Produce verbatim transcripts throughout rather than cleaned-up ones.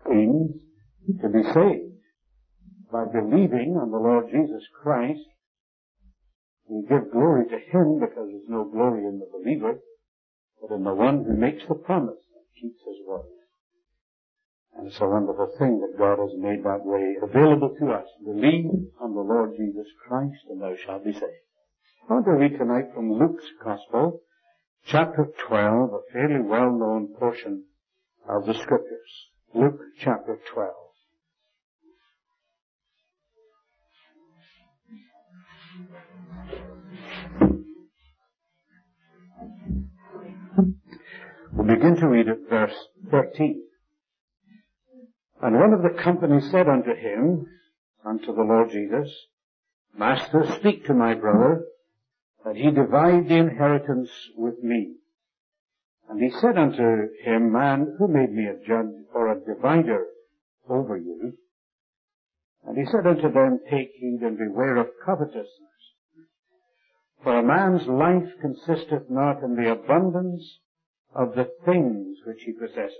means to be saved. By believing on the Lord Jesus Christ, we give glory to Him because there's no glory in the believer, but in the one who makes the promise and keeps His word. And it's a wonderful thing that God has made that way available to us. Believe on the Lord Jesus Christ and thou shalt be saved. I want to read tonight from Luke's Gospel, chapter twelve, a fairly well-known portion of the Scriptures. Luke chapter twelve. We'll begin to read at verse thirteen. And one of the company said unto him, unto the Lord Jesus, Master, speak to my brother, that he divide the inheritance with me. And he said unto him, Man, who made me a judge or a divider over you? And he said unto them, Take heed and beware of covetousness. For a man's life consisteth not in the abundance of the things which he possesseth.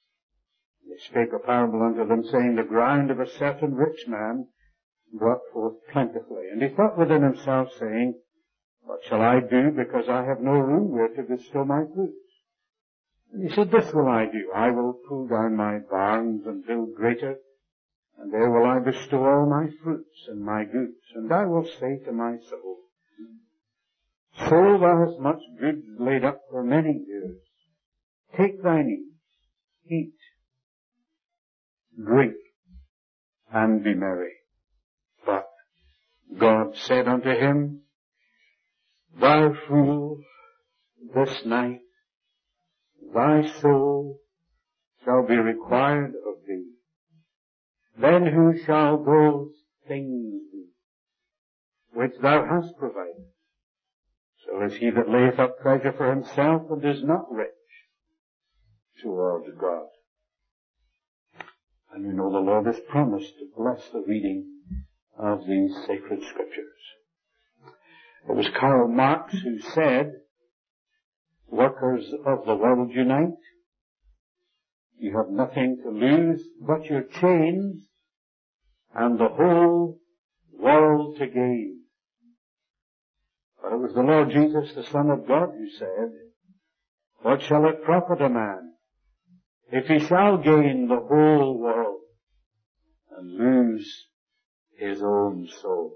He spake a parable unto them, saying, The ground of a certain rich man brought forth plentifully. And he thought within himself, saying, What shall I do, because I have no room where to bestow my fruits? And he said, This will I do. I will pull down my barns and build greater, and there will I bestow all my fruits and my goods. And I will say to my soul, Soul, thou hast much goods laid up for many years. Take thine ease, eat, drink, and be merry. But God said unto him, Thou fool, this night thy soul shall be required of thee. Then who shall those things be which thou hast provided? So is he that layeth up treasure for himself and is not rich toward God. And we know the Lord has promised to bless the reading of these sacred Scriptures. It was Karl Marx who said, Workers of the world unite. You have nothing to lose but your chains and the whole world to gain. But it was the Lord Jesus, the Son of God, who said, What shall it profit a man if he shall gain the whole world and lose his own soul?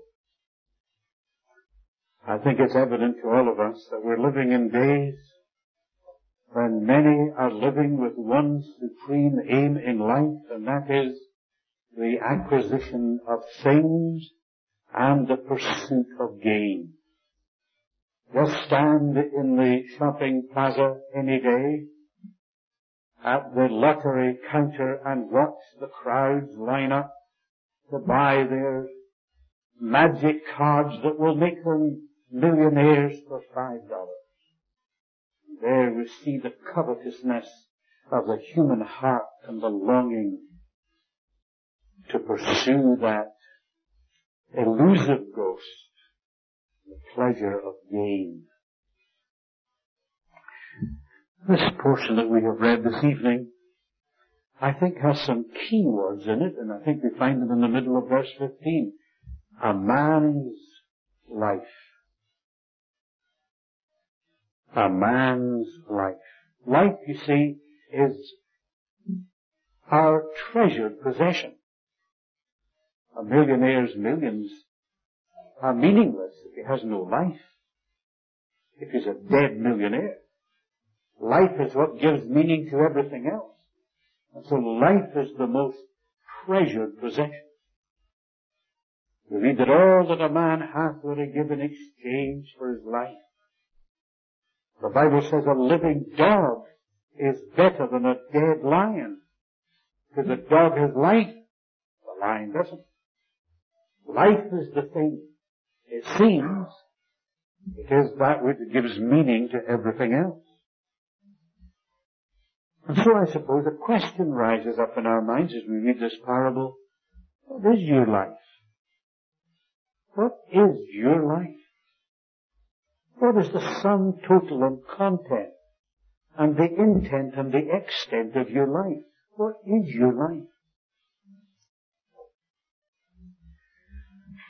I think it's evident to all of us that we're living in days when many are living with one supreme aim in life, and that is the acquisition of things and the pursuit of gain. Just stand in the shopping plaza any day, at the lottery counter, and watch the crowds line up to buy their magic cards that will make them millionaires for five dollars. There we see the covetousness of the human heart and the longing to pursue that elusive ghost, the pleasure of gain. This portion that we have read this evening, I think has some key words in it, and I think we find them in the middle of verse fifteen. A man's life. A man's life. Life, you see, is our treasured possession. A millionaire's millions are meaningless if he has no life. If he's a dead millionaire. Life is what gives meaning to everything else. And so life is the most treasured possession. We read that all that a man hath will he give in exchange for his life. The Bible says a living dog is better than a dead lion. Because the dog has life, the lion doesn't. Life is the thing. It seems it is that which gives meaning to everything else. And so I suppose a question rises up in our minds as we read this parable. What is your life? What is your life? What is the sum total and content and the intent and the extent of your life? What is your life?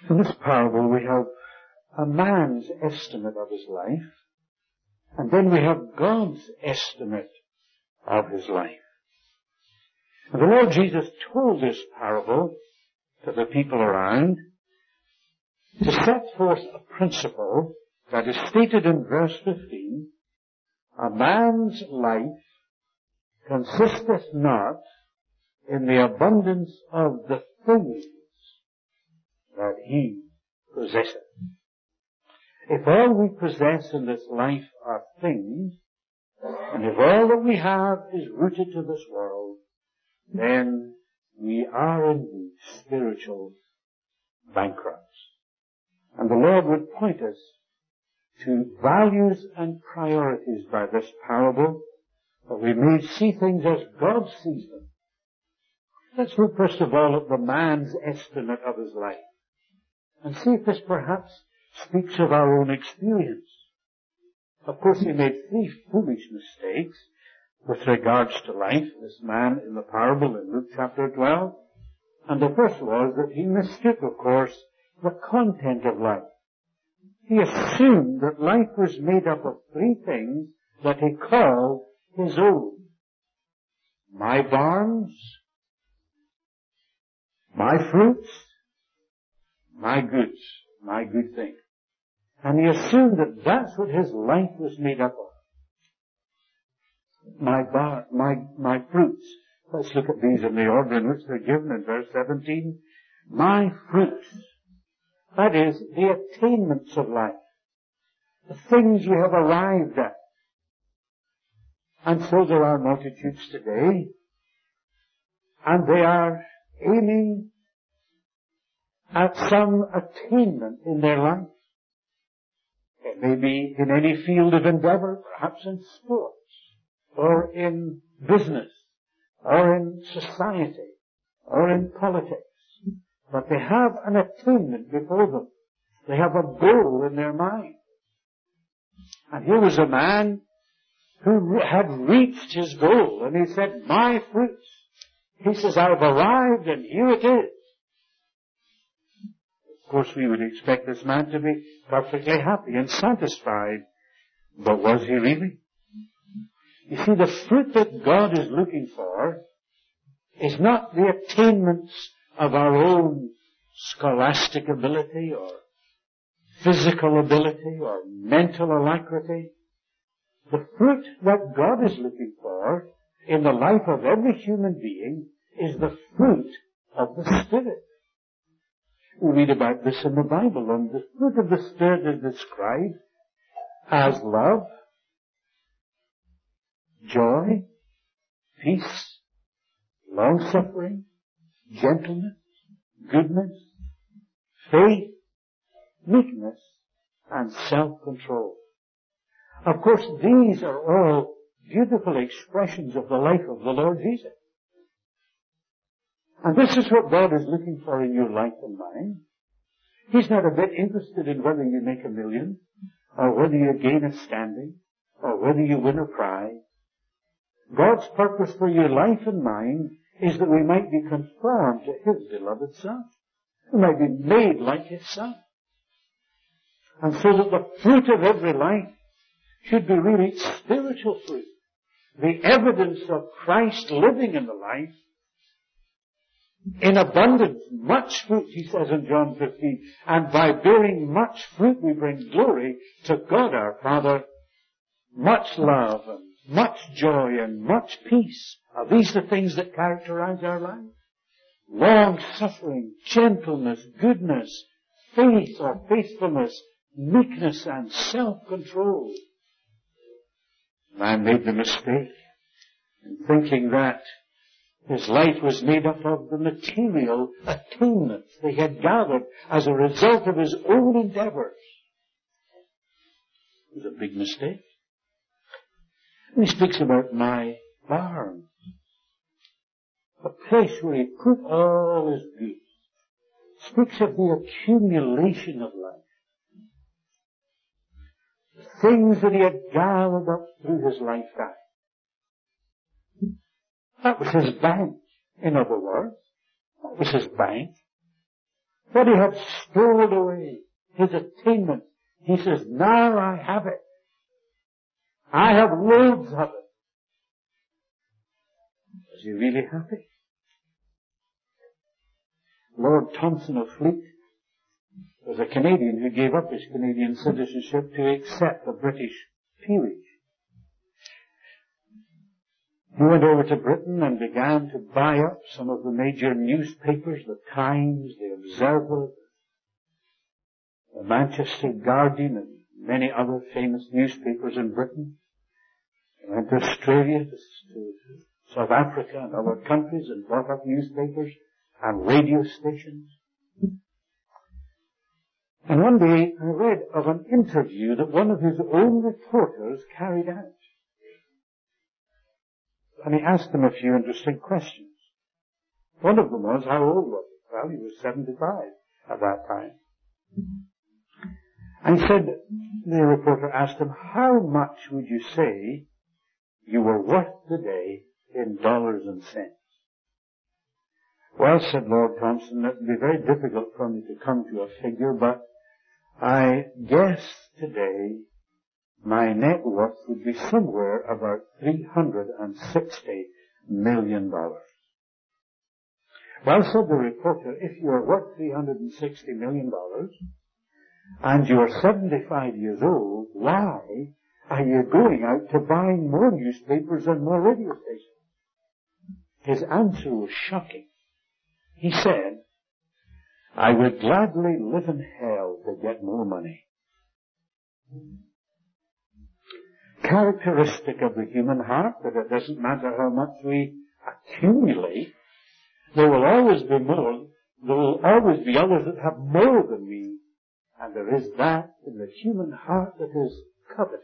In this parable we have a man's estimate of his life, and then we have God's estimate of his life. And the Lord Jesus told this parable to the people around to set forth a principle that is stated in verse fifteen. A man's life consisteth not in the abundance of the things that he possesseth. If all we possess in this life are things, and if all that we have is rooted to this world, then we are indeed spiritual bankrupts. And the Lord would point us to values and priorities by this parable, that we may see things as God sees them. Let's look first of all at the man's estimate of his life, and see if this perhaps speaks of our own experience. Of course, he made three foolish mistakes with regards to life, this man in the parable in Luke chapter twelve. And the first was that he mistook, of course, the content of life. He assumed that life was made up of three things that he called his own. My barns, my fruits, my goods, my good things. And he assumed that that's what his life was made up of. My bar, my, my fruits. Let's look at these in the order in which they're given in verse seventeen. My fruits. That is, the attainments of life. The things you have arrived at. And so there are multitudes today, and they are aiming at some attainment in their life. It may be in any field of endeavor, perhaps in sports, or in business, or in society, or in politics. But they have an attainment before them. They have a goal in their mind. And here was a man who had reached his goal, and he said, my fruits. He says, I've arrived, and here it is. Of course, we would expect this man to be perfectly happy and satisfied. But was he really? You see, the fruit that God is looking for is not the attainments of our own scholastic ability or physical ability or mental alacrity. The fruit that God is looking for in the life of every human being is the fruit of the Spirit. We read about this in the Bible, and the fruit of the Spirit is described as love, joy, peace, long-suffering, gentleness, goodness, faith, meekness, and self-control. Of course, these are all beautiful expressions of the life of the Lord Jesus. And this is what God is looking for in your life and mine. He's not a bit interested in whether you make a million, or whether you gain a standing, or whether you win a prize. God's purpose for your life and mine is that we might be conformed to His beloved Son. We might be made like His Son. And so that the fruit of every life should be really spiritual fruit. The evidence of Christ living in the life in abundance, much fruit, he says in John fifteen, and by bearing much fruit we bring glory to God our Father. Much love and much joy and much peace. Are these the things that characterize our life? Long-suffering, gentleness, goodness, faith or faithfulness, meekness and self-control. Man made the mistake in thinking that his life was made up of the material attainments they had gathered as a result of his own endeavors. It was a big mistake. And he speaks about my barn, a place where he put all his goods. Speaks of the accumulation of life. The things that he had gathered up through his lifetime. That was his bank, in other words. That was his bank. what he had stored away, his attainment. He says, now I have it. I have loads of it. Was he really happy? Lord Thompson of Fleet was a Canadian who gave up his Canadian citizenship to accept the British peerage. He went over to Britain and began to buy up some of the major newspapers, the Times, the Observer, the Manchester Guardian, and many other famous newspapers in Britain. He went to Australia, to South Africa and other countries and bought up newspapers and radio stations. And one day I read of an interview that one of his own reporters carried out. And he asked him a few interesting questions. One of them was, how old was he? Well, he was seventy-five at that time. And he said, the reporter asked him, how much would you say you were worth today in dollars and cents? Well, said Lord Thompson, it would be very difficult for me to come to a figure, but I guess today my net worth would be somewhere about three hundred sixty million dollars. Well, said the reporter, if you are worth three hundred sixty million dollars and you are seventy-five years old, why are you going out to buying more newspapers and more radio stations? His answer was shocking. He said, I would gladly live in hell to get more money. Characteristic of the human heart, that it doesn't matter how much we accumulate, there will always be more, there will always be others that have more than we, and there is that in the human heart that is covetous.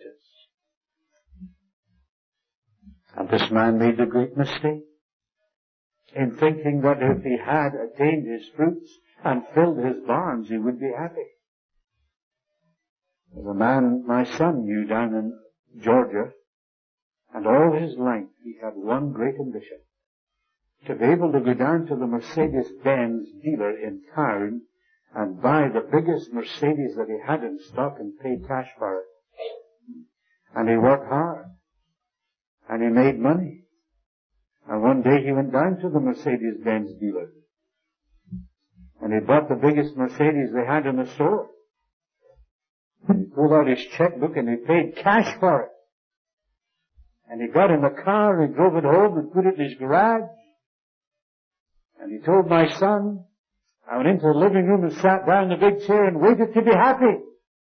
And this man made the great mistake in thinking that if he had attained his fruits and filled his barns, he would be happy. There's a man my son knew down in Georgia, and all his life he had one great ambition: to be able to go down to the Mercedes-Benz dealer in town and buy the biggest Mercedes that he had in stock and pay cash for it. And he worked hard, and he made money. And one day he went down to the Mercedes-Benz dealer, and he bought the biggest Mercedes they had in the store. He pulled out his checkbook and he paid cash for it. And he got in the car and he drove it home and put it in his garage. And he told my son, I went into the living room and sat down in the big chair and waited to be happy.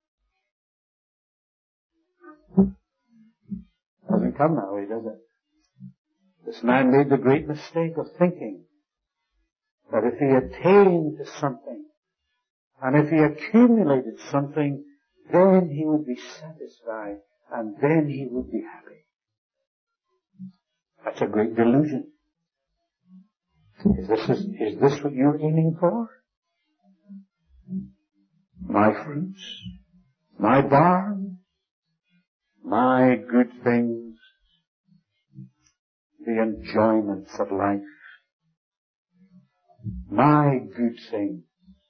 Doesn't come that way, does it? This man made the great mistake of thinking that if he attained to something, and if he accumulated something, then he would be satisfied, and then he would be happy. That's a great delusion. Is this, is, is this what you're aiming for? My fruits, my barn, my good things, the enjoyments of life, my good things.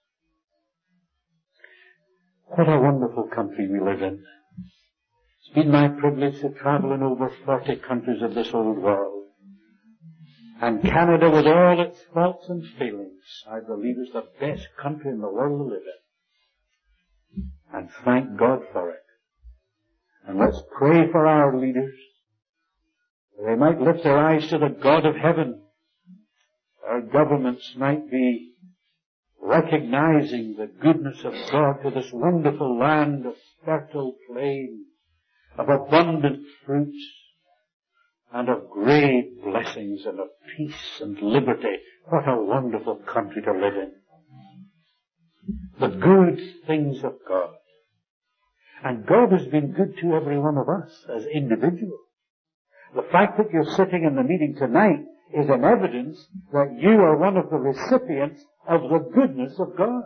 What a wonderful country we live in. It's been my privilege to travel in over forty countries of this old world. And Canada, with all its faults and failings, I believe is the best country in the world to live in. And thank God for it. And let's pray for our leaders, that they might lift their eyes to the God of heaven. Our governments might be recognizing the goodness of God to this wonderful land of fertile plain, of abundant fruits, and of great blessings and of peace and liberty. What a wonderful country to live in. The good things of God. And God has been good to every one of us as individuals. The fact that you're sitting in the meeting tonight is an evidence that you are one of the recipients of the goodness of God.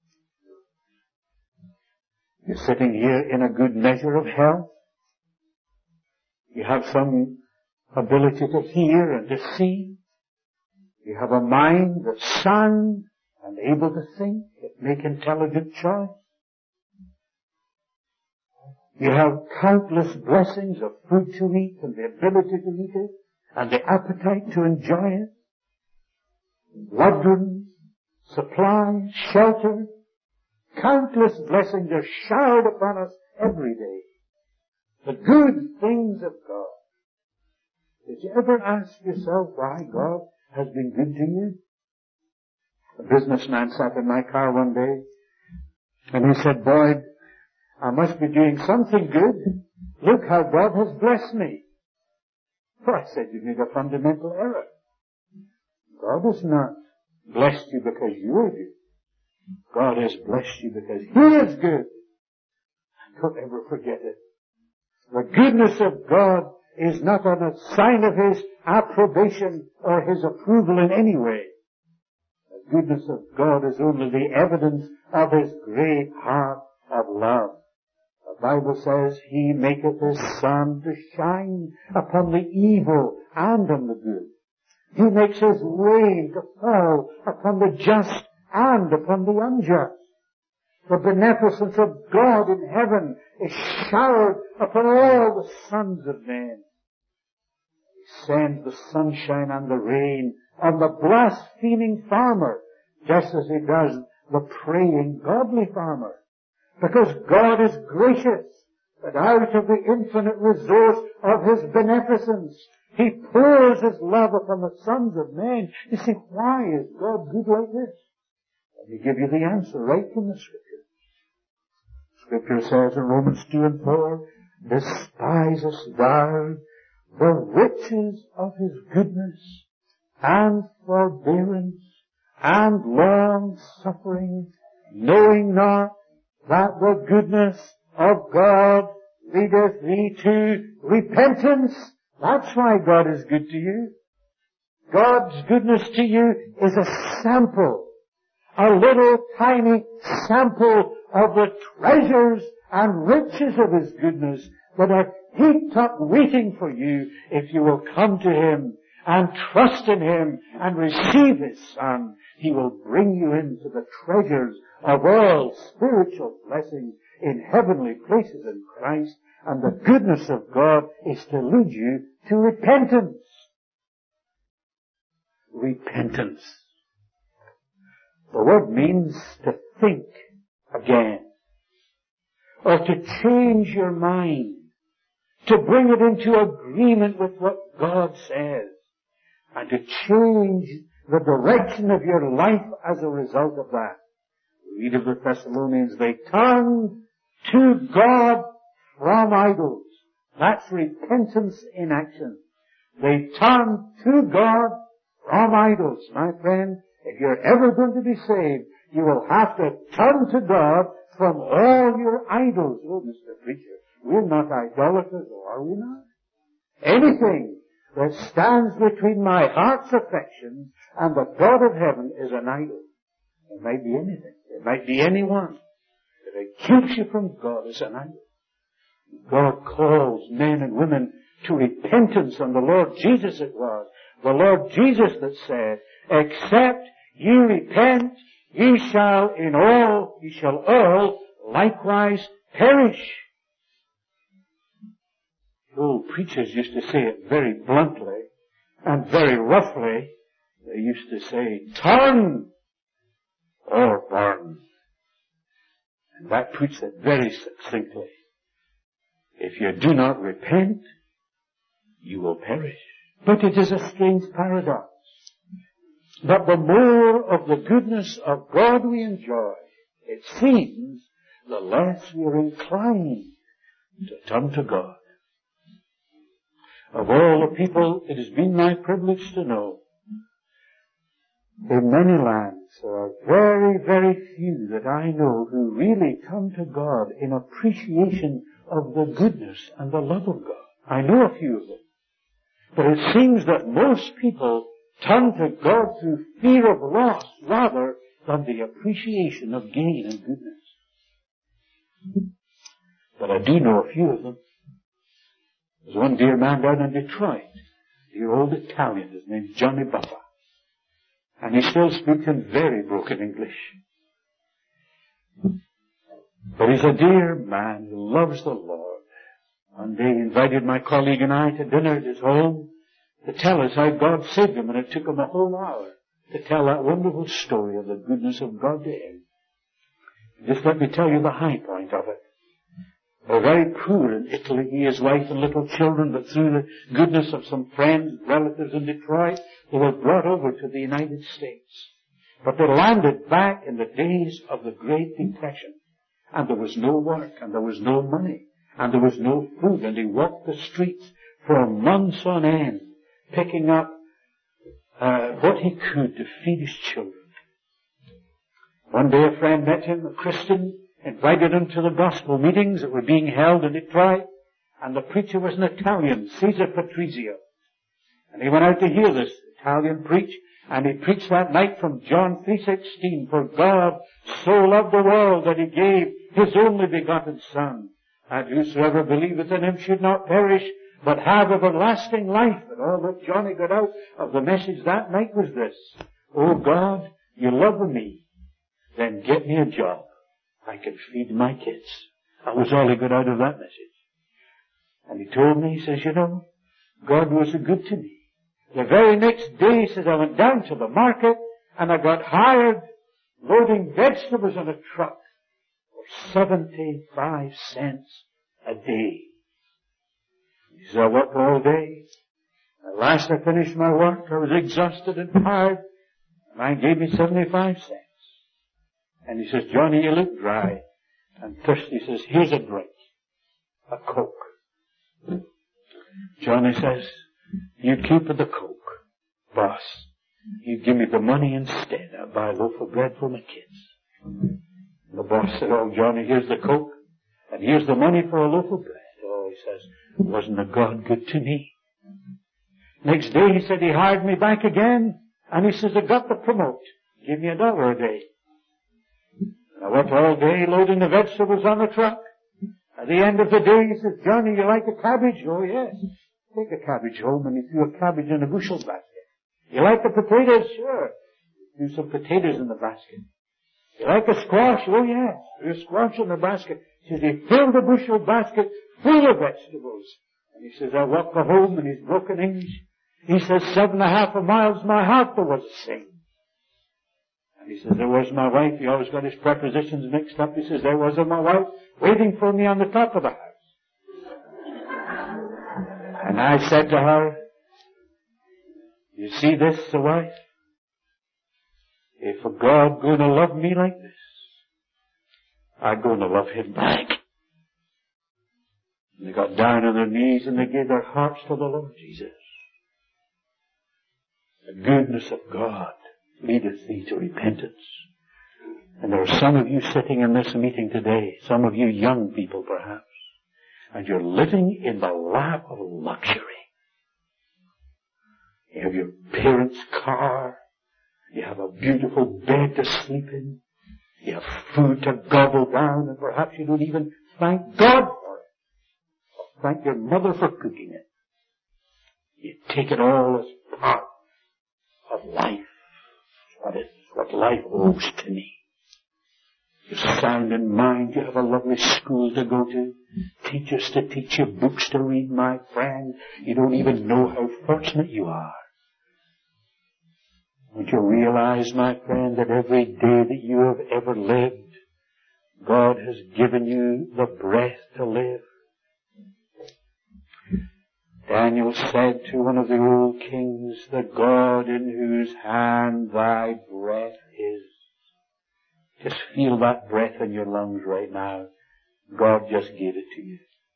You're sitting here in a good measure of health. You have some ability to hear and to see. You have a mind that's sound and able to think. It make intelligent choice. You have countless blessings of food to eat and the ability to eat it and the appetite to enjoy it. Loved ones, supply, shelter. Countless blessings are showered upon us every day. The good things of God. Did you ever ask yourself why God has been good to you? A businessman sat in my car one day and he said, "Boyd, I must be doing something good. Look how God has blessed me." Well, I said, "You made a fundamental error. God has not blessed you because you are good. God has blessed you because He is good." Don't ever forget it. The goodness of God is not a sign of His approbation or His approval in any way. The goodness of God is only the evidence of His great heart of love. The Bible says, "He maketh His sun to shine upon the evil and on the good. He makes His rain to fall upon the just and upon the unjust." The beneficence of God in heaven is showered upon all the sons of men. He sends the sunshine and the rain on the blaspheming farmer, just as He does the praying godly farmer. Because God is gracious, but out of the infinite resource of His beneficence, He pours His love upon the sons of men. You see, why is God good like this? Let me give you the answer right from the Scripture. Scripture says in Romans two and four, "Despisest thou the riches of His goodness and forbearance and long suffering, knowing not that the goodness of God leadeth thee to repentance?" That's why God is good to you. God's goodness to you is a sample, a little tiny sample of the treasures and riches of His goodness that are heaped up waiting for you if you will come to Him and trust in Him and receive His Son. He will bring you into the treasures of all spiritual blessings in heavenly places in Christ, and the goodness of God is to lead you to repentance. Repentance. The word means to think again, or to change your mind, to bring it into agreement with what God says, and to change the direction of your life as a result of that. We read of the Thessalonians, they turned to God from idols. That's repentance in action. They turned to God from idols. My friend, if you're ever going to be saved, you will have to turn to God from all your idols. Oh, Mister Preacher, we're not idolaters, are we not? Anything that stands between my heart's affections and the God of heaven is an idol. It might be anything. It might be anyone. If it keeps you from God, it's an idol. God calls men and women to repentance, and the Lord Jesus it was. The Lord Jesus that said, "Except ye repent, ye shall in all, ye shall all likewise perish." The old preachers used to say it very bluntly and very roughly. They used to say, "Turn or burn." And that puts it very succinctly. If you do not repent, you will perish. But it is a strange paradox. But the more of the goodness of God we enjoy, it seems, the less we are inclined to turn to God. Of all the people it has been my privilege to know, in many lands there are very, very few that I know who really come to God in appreciation of the goodness and the love of God. I know a few of them. But it seems that most people turn to God through fear of loss rather than the appreciation of gain and goodness. But I do know a few of them. There's one dear man down in Detroit, dear old Italian, his name's Johnny Buffa. And he still speaks in very broken English. But he's a dear man who loves the Lord. One day he invited my colleague and I to dinner at his home to tell us how God saved him, and it took him a whole hour to tell that wonderful story of the goodness of God to him. Just let me tell you the high point of it. They're very poor in Italy, he, his wife and little children, but through the goodness of some friends, relatives in Detroit, they were brought over to the United States. But they landed back in the days of the Great Depression. And there was no work, and there was no money, and there was no food, and he walked the streets for months on end, picking up uh, what he could to feed his children. One day a friend met him, a Christian, invited him to the gospel meetings that were being held in Detroit, and the preacher was an Italian, Caesar Patrizio. And he went out to hear this Italian preach, and he preached that night from John three sixteen, for God so loved the world that he gave his only begotten Son, that whosoever believeth in him should not perish, but have everlasting life. And all that Johnny got out of the message that night was this: oh God, you love me, then get me a job. I can feed my kids. That was all he got out of that message. And he told me, he says, you know, God was good to me. The very next day, he says, I went down to the market and I got hired loading vegetables on a truck for seventy-five cents a day. He says, I worked all day. At last I finished my work. I was exhausted and tired. And I gave me seventy-five cents. And he says, Johnny, you look dry and thirsty. He says, here's a drink. A Coke. Johnny says, you keep the Coke. Boss, you give me the money instead. I'll buy a loaf of bread for my kids. And the boss said, oh, Johnny, here's the Coke. And here's the money for a loaf of bread. Oh, he says, wasn't a God good to me? Next day, he said, he hired me back again. And he says, I got to promote. Give me a dollar a day. I worked all day loading the vegetables on the truck. At the end of the day, he says, Johnny, you like a cabbage? Oh, yes. Take a cabbage home, and he threw a cabbage in a bushel basket. You like the potatoes? Sure. He threw some potatoes in the basket. You like a squash? Oh, yes. Threw a squash in the basket. He says, he filled the bushel basket full of vegetables. And he says, I walked home in his broken English. He says, seven and a half miles my heart there was a sing. And he says, there was my wife. He always got his prepositions mixed up. He says, there was my wife waiting for me on the top of the house. And I said to her, you see this, the wife? If a God going to love me like this, I'm going to love him back. And they got down on their knees and they gave their hearts to the Lord Jesus. The goodness of God leadeth thee to repentance. And there are some of you sitting in this meeting today, some of you young people perhaps, and you're living in the lap of luxury. You have your parents' car, you have a beautiful bed to sleep in, you have food to gobble down, and perhaps you don't even thank God for it, or thank your mother for cooking it. You take it all as part of life. What is what life owes to me. You're sound in mind. You have a lovely school to go to. Teachers to teach you. Books to read, my friend. You don't even know how fortunate you are. Would you realize, my friend, that every day that you have ever lived, God has given you the breath to live? Daniel said to one of the old kings, the God in whose hand thy breath is. Just feel that breath in your lungs right now. God just gave it to you.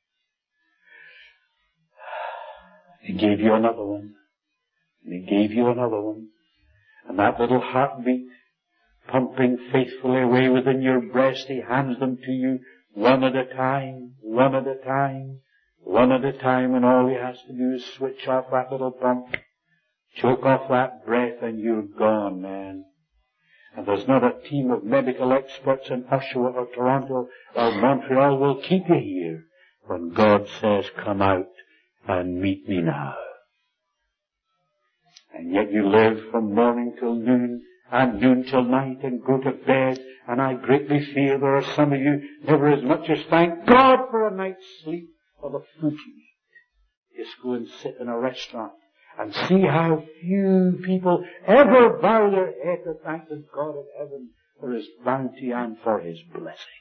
He gave you another one. And He gave you another one. And that little heartbeat, pumping faithfully away within your breast, He hands them to you one at a time, one at a time. One at a time, and all he has to do is switch off that little pump, choke off that breath, and you're gone, man. And there's not a team of medical experts in Oshawa or Toronto or Montreal will keep you here when God says, come out and meet me now. And yet you live from morning till noon and noon till night and go to bed. And I greatly fear there are some of you never as much as thank God for a night's sleep or the food you eat. Just go and sit in a restaurant and see how few people ever bow their head to thank the God of heaven for His bounty and for His blessing.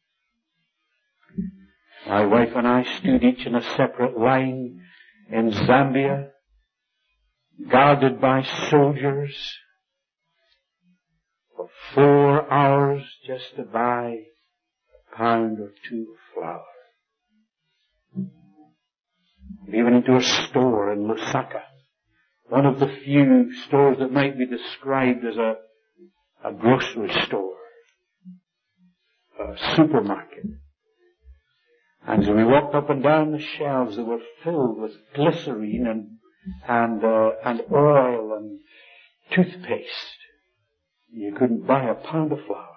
My wife and I stood each in a separate line in Zambia, guarded by soldiers, for four hours just to buy a pound or two of flour. We went into a store in Lusaka, one of the few stores that might be described as a, a grocery store, a supermarket. And as we walked up and down the shelves, they were filled with glycerine and and uh, and oil and toothpaste. You couldn't buy a pound of flour,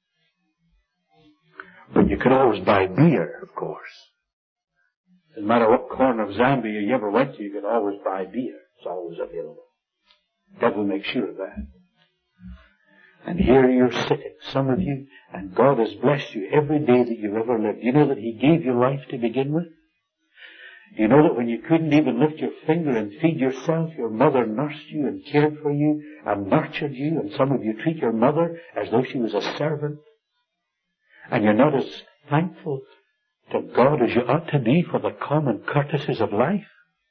but you could always buy beer, of course. No matter what corner of Zambia you ever went to, you could always buy beer. It's always available. Devil makes sure of that. And here you're sitting, some of you, and God has blessed you every day that you've ever lived. You know that He gave you life to begin with? You know that when you couldn't even lift your finger and feed yourself, your mother nursed you and cared for you and nurtured you, and some of you treat your mother as though she was a servant. And you're not as thankful to God as you ought to be for the common courtesies of life.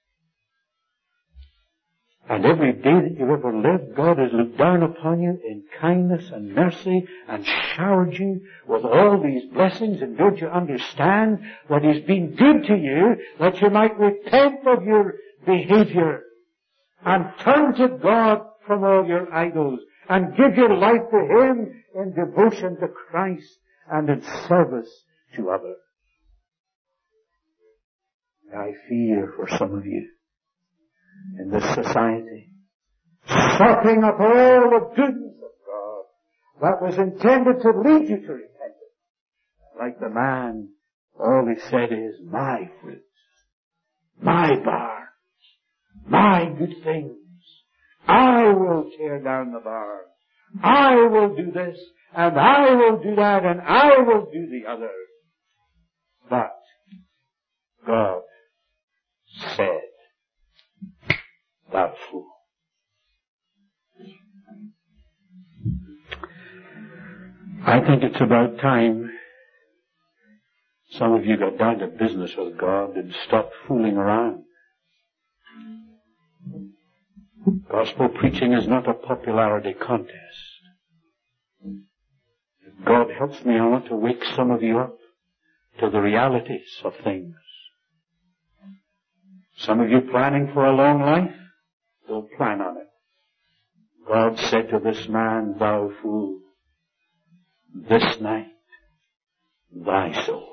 And every day that you've ever lived, God has looked down upon you in kindness and mercy and showered you with all these blessings. And don't you understand that He's been good to you, that you might repent of your behavior and turn to God from all your idols and give your life to Him in devotion to Christ and in service to others. I fear for some of you in this society, sucking up all the goodness of God that was intended to lead you to repentance. Like the man, all he said is, my fruits, my barns, my good things. I will tear down the barn. I will do this, and I will do that, and I will do the other. But God said, thou fool. I think it's about time some of you got down to business with God and stopped fooling around. Gospel preaching is not a popularity contest. If God helps me, I want to wake some of you up to the realities of things. Some of you planning for a long life, don't plan on it. God said to this man, thou fool, this night thy soul.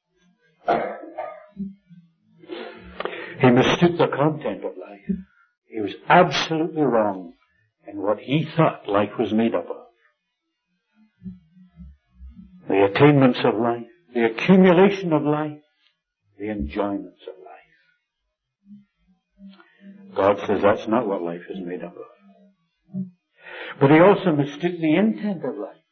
He mistook the content of life. He was absolutely wrong in what he thought life was made up of. The attainments of life, the accumulation of life, the enjoyments of life. God says that's not what life is made up of. But he also mistook the intent of life.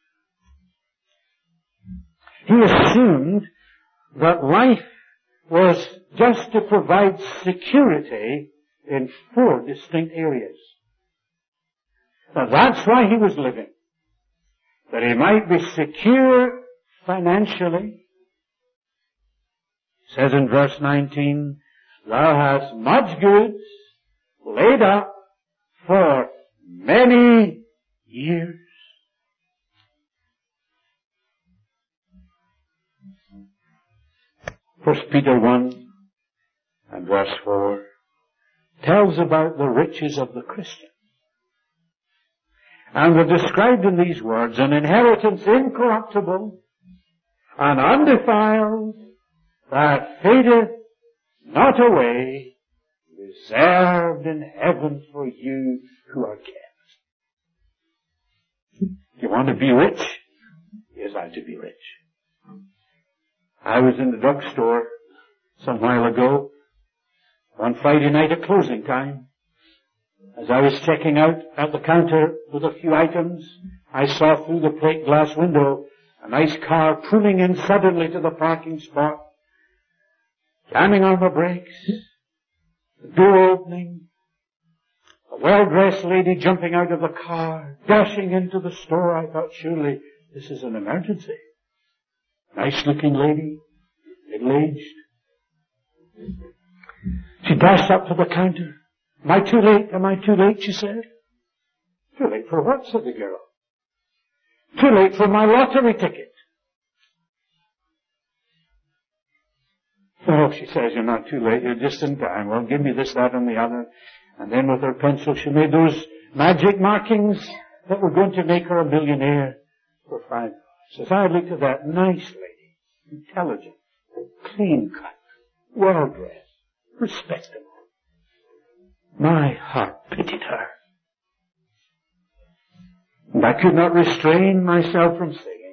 He assumed that life was just to provide security in four distinct areas. Now that's why he was living. That he might be secure financially. It says in verse nineteen, thou hast much goods laid up for many years. First Peter one and verse four tells about the riches of the Christian. And they're described in these words, an inheritance incorruptible and undefiled, that fadeth not away, reserved in heaven for you who are kept. You want to be rich? Here's how to be rich. I was in the drugstore some while ago, one Friday night at closing time, As I was checking out at the counter with a few items, I saw through the plate glass window a nice car pulling in suddenly to the parking spot, jamming on the brakes, the door opening, a well-dressed lady jumping out of the car, dashing into the store. I thought, surely this is an emergency. Nice-looking lady, middle-aged. She dashed up to the counter. Am I too late? Am I too late? She said. Too late for what? Said the girl. Too late for my lottery ticket. Oh, she says, you're not too late. You're just in time. Well, give me this, that, and the other. And then with her pencil, she made those magic markings that were going to make her a millionaire for five dollars. As I looked at that nice lady, intelligent, clean-cut, well-dressed, respectable, my heart pitied her. And I could not restrain myself from saying,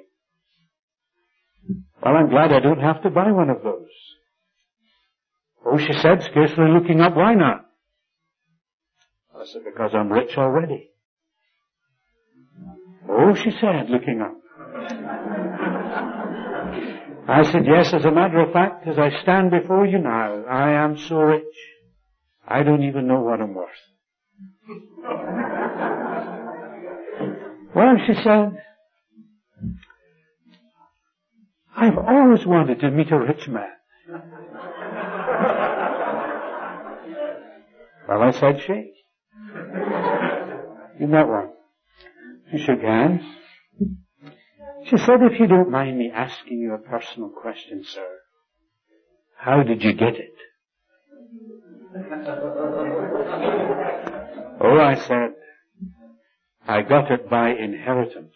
well, I'm glad I don't have to buy one of those. Oh, she said, scarcely looking up, why not? I said, because I'm rich already. Oh, she said, looking up. I said, yes, as a matter of fact, as I stand before you now, I am so rich, I don't even know what I'm worth. Well, she said, I've always wanted to meet a rich man. Well, I said, shake. You met one. She shook hands. She said, if you don't mind me asking you a personal question, sir, how did you get it? Oh, I said, I got it by inheritance.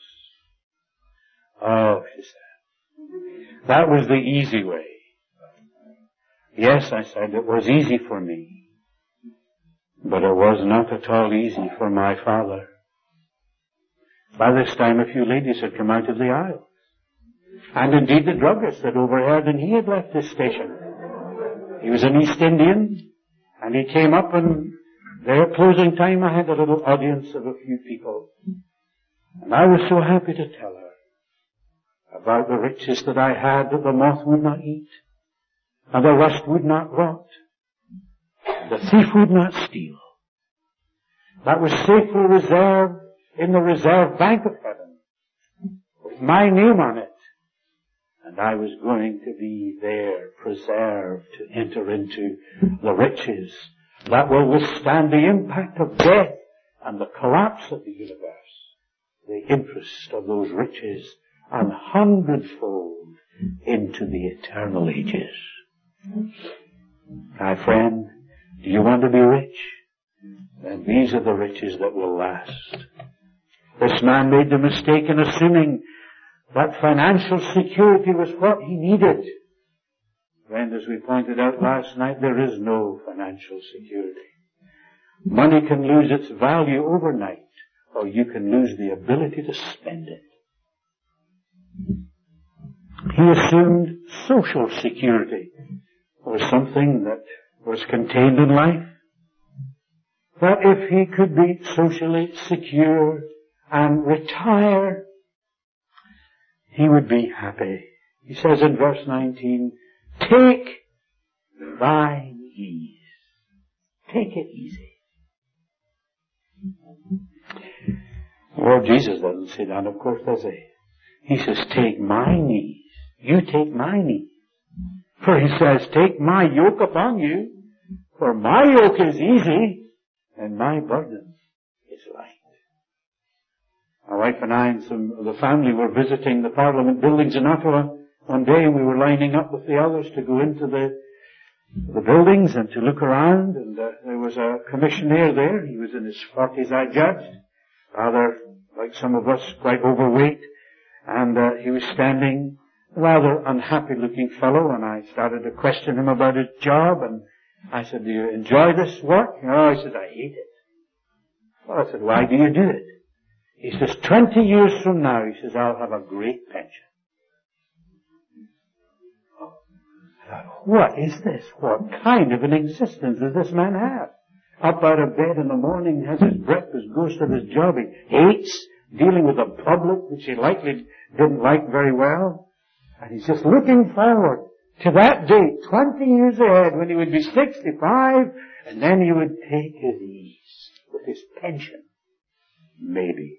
Oh, she said, that was the easy way. Yes, I said, it was easy for me. But it was not at all easy for my father. By this time, a few ladies had come out of the aisle. And indeed the druggist had overheard, and he had left his station. He was an East Indian, and he came up, and there, closing time, I had a little audience of a few people. And I was so happy to tell her about the riches that I had that the moth would not eat, and the rust would not rot, the thief would not steal. That was safely reserved in the reserve bank of heaven, with my name on it. And I was going to be there, preserved, to enter into the riches that will withstand the impact of death and the collapse of the universe. The interest of those riches an hundredfold into the eternal ages. My friend, do you want to be rich? Then these are the riches that will last. This man made the mistake in assuming that financial security was what he needed. Friend, as we pointed out last night, there is no financial security. Money can lose its value overnight, or you can lose the ability to spend it. He assumed social security was something that was contained in life. That if he could be socially secure and retire, he would be happy. He says in verse nineteen, take thine ease. Take it easy. Lord Jesus doesn't say that, of course, does he? He says, take mine ease. You take mine ease. For he says, take my yoke upon you, for my yoke is easy, and my burden is light. My wife and I and some of the family were visiting the Parliament buildings in Ottawa one day, and we were lining up with the others to go into the the buildings and to look around, and uh, there was a commissioner there. He was in his forties, I judged, rather like some of us, quite overweight, and uh, he was standing, rather unhappy-looking fellow, and I started to question him about his job, and I said, do you enjoy this work? Oh, he said, I hate it. Well, I said, why do you do it? He says, twenty years from now, he says, I'll have a great pension. I thought, what is this? What kind of an existence does this man have? up out of bed in the morning, has his breakfast, goes to his job he hates, dealing with the public, which he likely didn't like very well. And he's just looking forward to that day, twenty years ahead, when he would be sixty-five, and then he would take his ease with his pension. Maybe.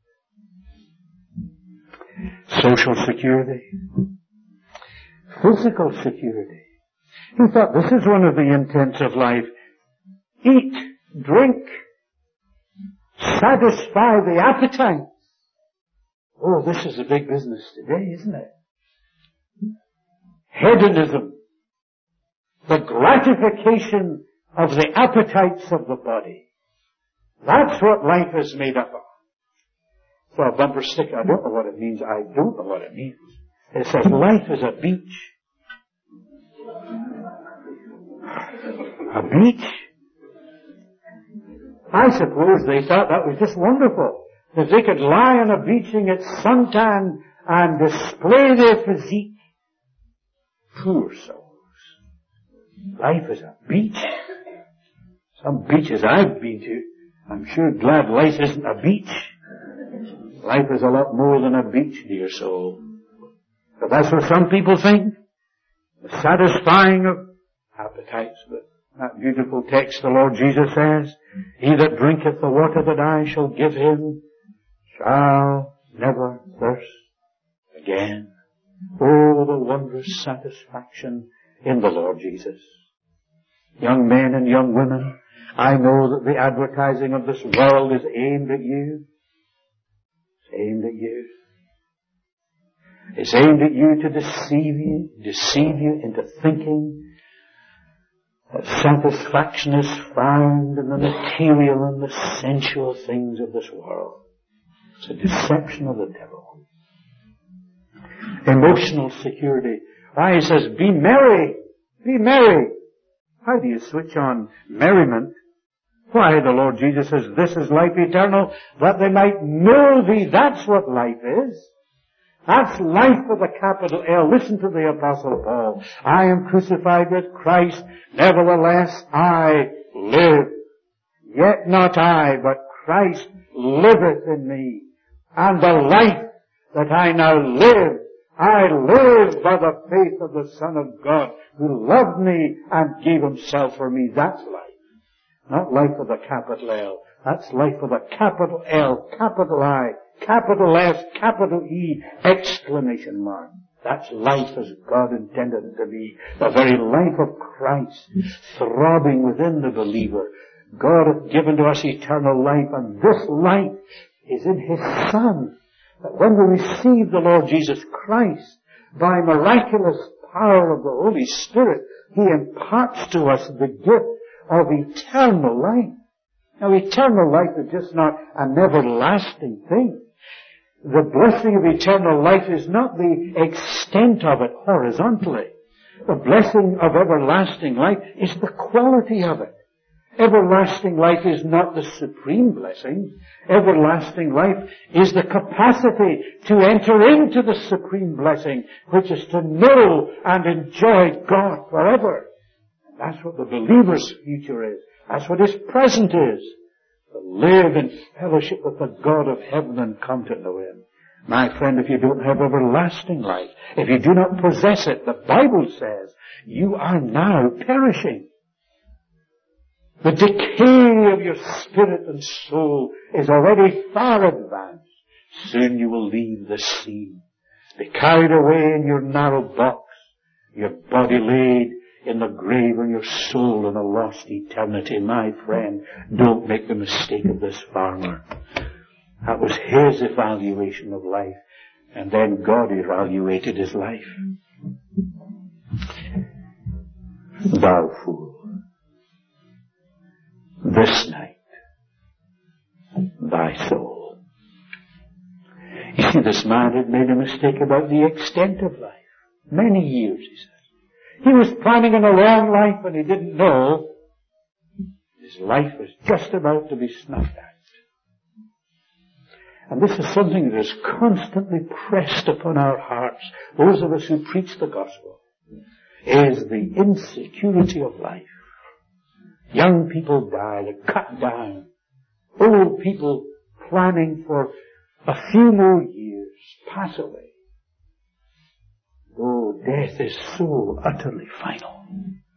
Social security. Physical security. He thought this is one of the intents of life. Eat, drink, satisfy the appetite. Oh, this is a big business today, isn't it? Hedonism. The gratification of the appetites of the body. That's what life is made up of. So a bumper sticker, I don't know what it means. I don't know what it means. It says life is a beach. A beach? I suppose they thought that was just wonderful. That they could lie on a beach and get suntan and display their physique. Poor souls. Life is a beach. Some beaches I've been to, I'm sure glad life isn't a beach. Life is a lot more than a beach, dear soul. But that's what some people think. The satisfying of appetites. But that beautiful text the Lord Jesus says, he that drinketh the water that I shall give him shall never thirst again. Oh, the wondrous satisfaction in the Lord Jesus. Young men and young women, I know that the advertising of this world is aimed at you. It's aimed at you. It's aimed at you to deceive you, deceive you into thinking that satisfaction is found in the material and the sensual things of this world. It's a deception of the devil. Emotional security. Why, he says, be merry, be merry. How do you switch on merriment? Why, the Lord Jesus says, this is life eternal, that they might know thee. That's what life is. That's life with a capital L. Listen to the Apostle Paul. I am crucified with Christ, nevertheless I live. Yet not I, but Christ liveth in me. And the life that I now live, I live by the faith of the Son of God, who loved me and gave himself for me. That's life. Not life with a capital L. That's life with a capital L, capital I, capital S, capital E, exclamation mark. That's life as God intended it to be. The very life of Christ throbbing within the believer. God hath given to us eternal life, and this life is in His Son. That when we receive the Lord Jesus Christ, by miraculous power of the Holy Spirit, He imparts to us the gift of eternal life. Now, eternal life is just not an everlasting thing. The blessing of eternal life is not the extent of it horizontally. The blessing of everlasting life is the quality of it. Everlasting life is not the supreme blessing. Everlasting life is the capacity to enter into the supreme blessing, which is to know and enjoy God forever. That's what the believer's future is. That's what his present is. To live in fellowship with the God of heaven and come to know Him. My friend, if you don't have everlasting life, if you do not possess it, the Bible says, you are now perishing. The decay of your spirit and soul is already far advanced. Soon you will leave the scene, be carried away in your narrow box, your body laid in the grave and your soul in a lost eternity. My friend, don't make the mistake of this farmer. That was his evaluation of life, and then God evaluated his life. Thou fool. This night, thy soul. You see, this man had made a mistake about the extent of life. Many years, he says. He was planning on a long life and he didn't know his life was just about to be snuffed out. And this is something that is constantly pressed upon our hearts, those of us who preach the gospel, is the insecurity of life. Young people die, they're cut down. Old people planning for a few more years pass away. Oh, death is so utterly final.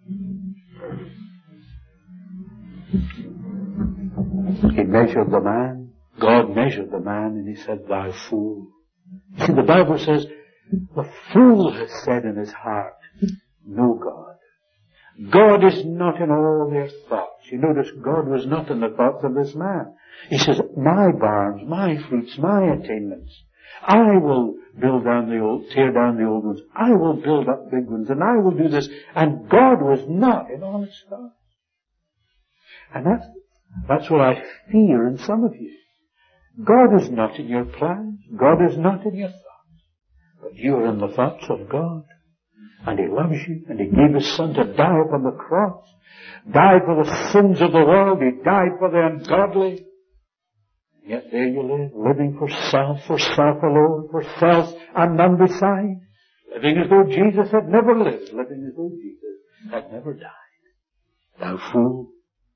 He measured the man. God measured the man and he said, thou fool. See, the Bible says, the fool has said in his heart, no God. God is not in all their thoughts. You notice God was not in the thoughts of this man. He says, my barns, my fruits, my attainments. I will build down the old, tear down the old ones. I will build up big ones, and I will do this. And God was not in all his thoughts. And that's, that's what I fear in some of you. God is not in your plans. God is not in your thoughts. But you are in the thoughts of God. And he loves you, and he gave his son to die upon the cross. Died for the sins of the world. He died for the ungodly. Yet there you live, living for self, for self alone, for self and none beside. Living as though Jesus had never lived, living as though Jesus had never died. Thou fool.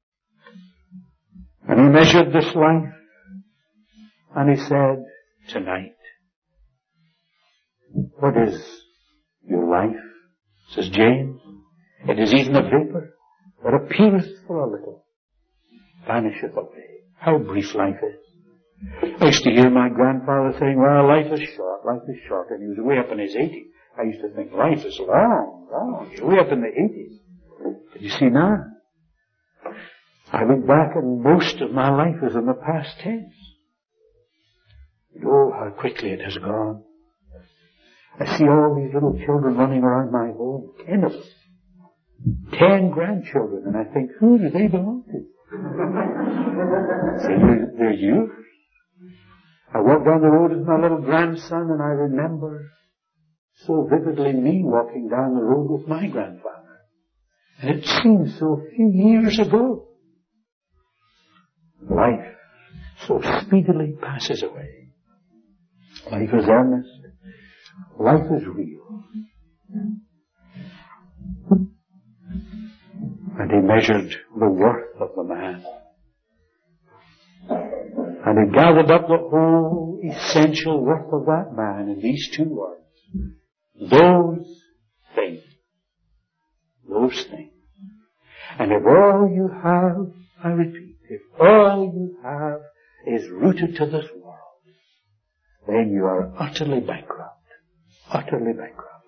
And he measured this life, and he said, tonight, what is your life? Says James, it is even a vapor that appeareth for a little, vanisheth away. How brief life is. I used to hear my grandfather saying, well, life is short, life is short, and he was way up in his eighties. I used to think, life is long, long. He's way up in the eighties. But you see now, I look back and most of my life is in the past tense. And oh, how quickly it has gone. I see all these little children running around my home, ten of them. Ten grandchildren, and I think, who do they belong to? See, they're, they're you. I walk down the road with my little grandson, and I remember so vividly me walking down the road with my grandfather. And it seems so few years ago. Life so speedily passes away. Life is earnest. Life is real. And he measured the worth of the man. And he gathered up the whole essential worth of that man in these two words. Those things. Those things. And if all you have, I repeat, if all you have is rooted to this world, then you are utterly bankrupt. Utterly bankrupt.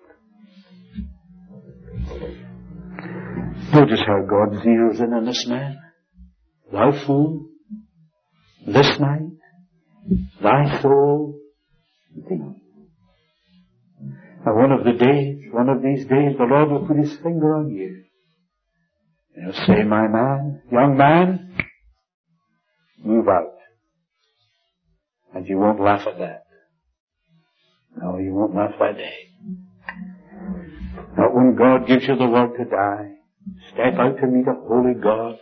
Notice how God zeroes in on this man. Thou fool, this night, thy soul, thee. Now one of the days, one of these days, the Lord will put his finger on you. And he'll say, my man, young man, move out. And you won't laugh at that. No, you won't laugh that day. Not when God gives you the word to die. Step out to meet a holy God.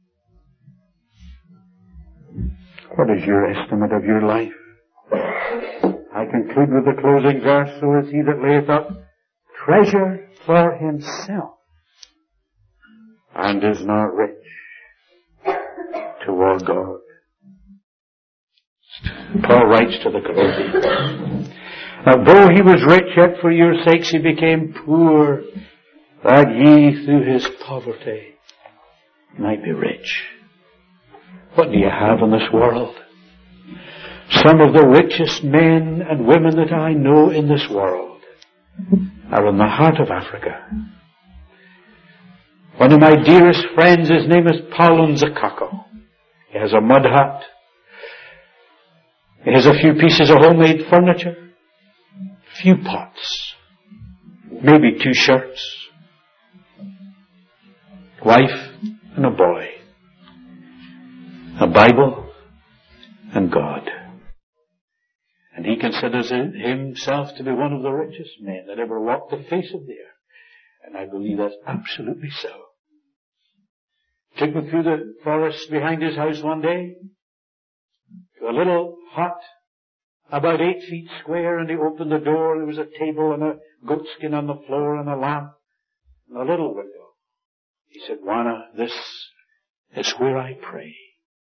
What is your estimate of your life? I conclude with the closing verse, so is he that layeth up treasure for himself and is not rich toward God. Paul writes to the Corinthians, now though he was rich, yet for your sakes he became poor, that ye through his poverty might be rich. What do you have in this world? Some of the richest men and women that I know in this world are in the heart of Africa. One of my dearest friends, his name is Paulo Nzakako. He has a mud hut. He has a few pieces of homemade furniture, a few pots, maybe two shirts, wife and a boy, a Bible and God. And he considers himself to be one of the richest men that ever walked the face of the earth. And I believe that's absolutely so. Took me through the forest behind his house one day to a little hut about eight feet square, and he opened the door. There was a table and a goatskin on the floor and a lamp and a little window. He said, Juana, this It's where I pray.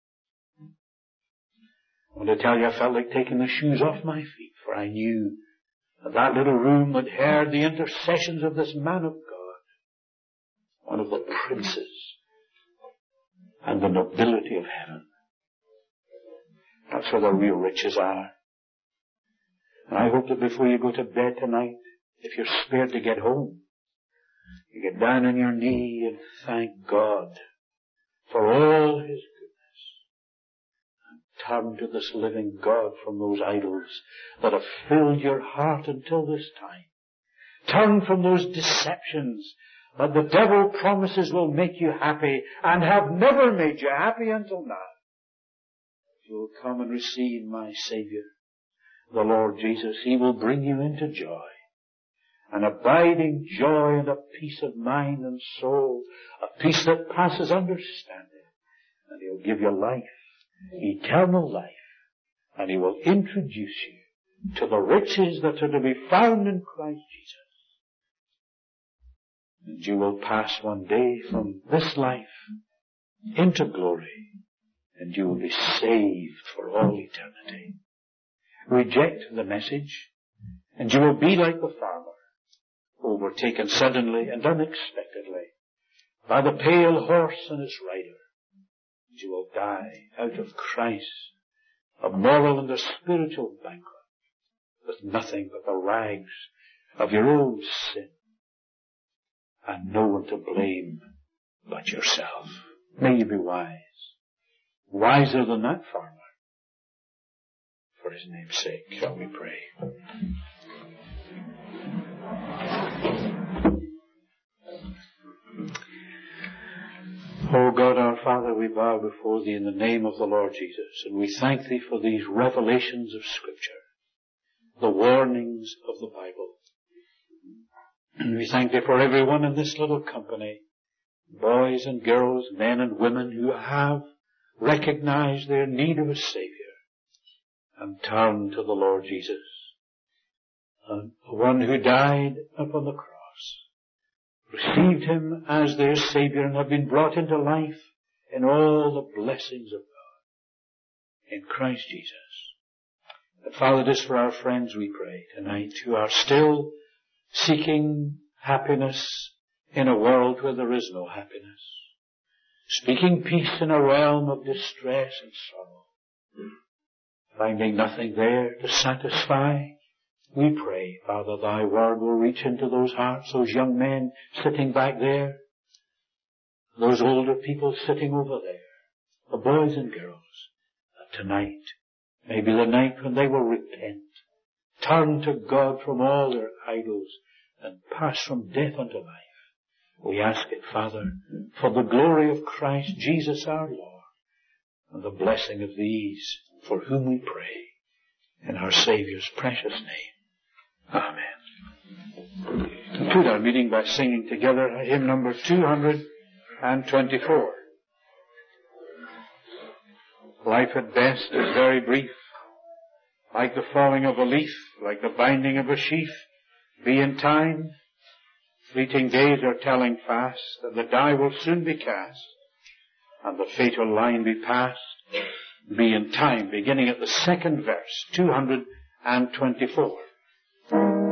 I want to tell you, I felt like taking the shoes off my feet, for I knew that that little room had heard the intercessions of this man of God, one of the princes and the nobility of heaven. That's where the real riches are. And I hope that before you go to bed tonight, if you're spared to get home, you get down on your knee and thank God for all His goodness. And turn to this living God from those idols that have filled your heart until this time. Turn from those deceptions that the devil promises will make you happy and have never made you happy until now. If you'll come and receive my Savior, the Lord Jesus, He will bring you into joy. An abiding joy and a peace of mind and soul, a peace that passes understanding. And He'll give you life, eternal life, and He will introduce you to the riches that are to be found in Christ Jesus. And you will pass one day from this life into glory, and you will be saved for all eternity. Reject the message, and you will be like the farmer, overtaken suddenly and unexpectedly by the pale horse and its rider. And you will die out of Christ, a moral and a spiritual bankrupt, with nothing but the rags of your own sin, and no one to blame but yourself. May you be wise, wiser than that farmer. For His name's sake, shall we pray. O God our Father, we bow before Thee in the name of the Lord Jesus, and we thank Thee for these revelations of Scripture, the warnings of the Bible. And we thank Thee for everyone in this little company, boys and girls, men and women who have recognized their need of a Savior and turned to the Lord Jesus, and the one who died upon the cross, received Him as their Savior, and have been brought into life in all the blessings of God in Christ Jesus. But Father, this for our friends we pray tonight who are still seeking happiness in a world where there is no happiness, speaking peace in a realm of distress and sorrow, finding nothing there to satisfy. We pray, Father, Thy word will reach into those hearts, those young men sitting back there, those older people sitting over there, the boys and girls, that tonight may be the night when they will repent, turn to God from all their idols, and pass from death unto life. We ask it, Father, for the glory of Christ Jesus our Lord, and the blessing of these for whom we pray, in our Saviour's precious name. Amen. Conclude our meeting by singing together hymn number two hundred twenty-four. Life at best is very brief, like the falling of a leaf, like the binding of a sheaf. Be in time, fleeting days are telling fast, that the die will soon be cast, and the fatal line be passed. Be in time, beginning at the second verse, two hundred twenty-four.